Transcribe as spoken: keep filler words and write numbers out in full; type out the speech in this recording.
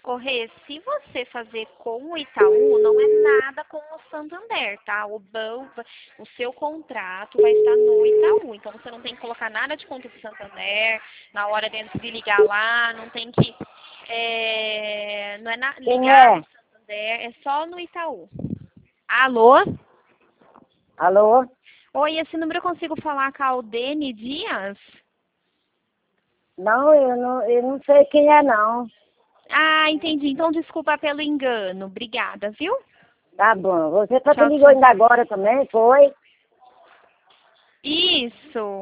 Ô, Rê, se você fazer com o Itaú, não é nada com o Santander, tá? O banco, o seu contrato vai estar no Itaú. Então você não tem que colocar nada de conta do Santander na hora de de ligar lá, não tem que é, não é na, Quem ligar no é? Santander, é só no Itaú. Alô? Alô? Oi, esse número eu consigo falar com a Aldene Dias? Não, eu não, eu não sei quem é, não. Ah, entendi. Então desculpa pelo engano. Obrigada, viu? Tá bom. Você tá que Tchau, ligou tchau. ainda agora também, foi? Isso.